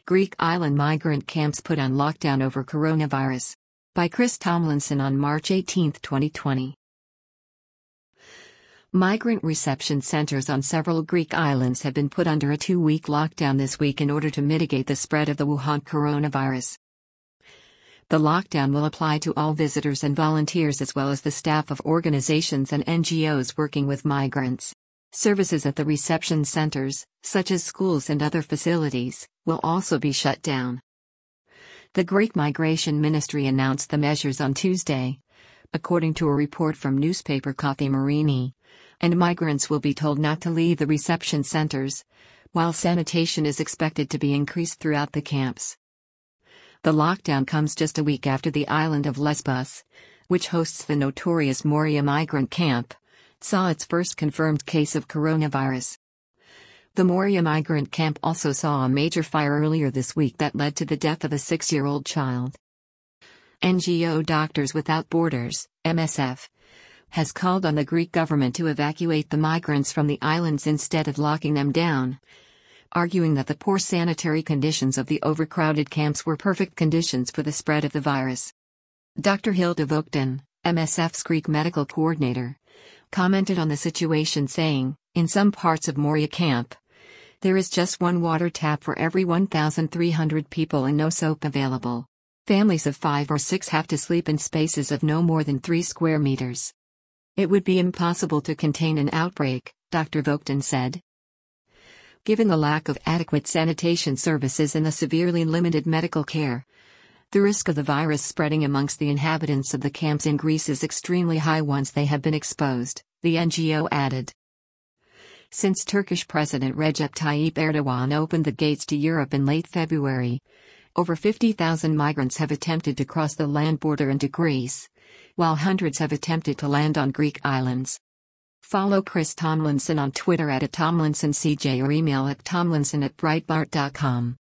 Greek island migrant camps put on lockdown over coronavirus. By Chris Tomlinson on March 18, 2020. Migrant reception centers on several Greek islands have been put under a 2-week lockdown this week in order to mitigate the spread of the Wuhan coronavirus. The lockdown will apply to all visitors and volunteers as well as the staff of organizations and NGOs working with migrants. Services at the reception centers, such as schools and other facilities, will also be shut down. The Greek Migration Ministry announced the measures on Tuesday, according to a report from newspaper Kathimerini, and migrants will be told not to leave the reception centers, while sanitation is expected to be increased throughout the camps. The lockdown comes just a week after the island of Lesbos, which hosts the notorious Moria migrant camp, saw its first confirmed case of coronavirus. The Moria migrant camp also saw a major fire earlier this week that led to the death of a 6-year-old child. NGO Doctors Without Borders, MSF, has called on the Greek government to evacuate the migrants from the islands instead of locking them down, arguing that the poor sanitary conditions of the overcrowded camps were perfect conditions for the spread of the virus. Dr. Hilda Vogten, MSF's Greek medical coordinator, commented on the situation saying, "In some parts of Moria camp, there is just one water tap for every 1,300 people and no soap available. Families of 5 or 6 have to sleep in spaces of no more than 3 square meters. It would be impossible to contain an outbreak," Dr. Vogten said. Given the lack of adequate sanitation services and the severely limited medical care, the risk of the virus spreading amongst the inhabitants of the camps in Greece is extremely high once they have been exposed, the NGO added. Since Turkish President Recep Tayyip Erdogan opened the gates to Europe in late February, over 50,000 migrants have attempted to cross the land border into Greece, while hundreds have attempted to land on Greek islands. Follow Chris Tomlinson on Twitter @TomlinsonCJ or email at tomlinson@breitbart.com.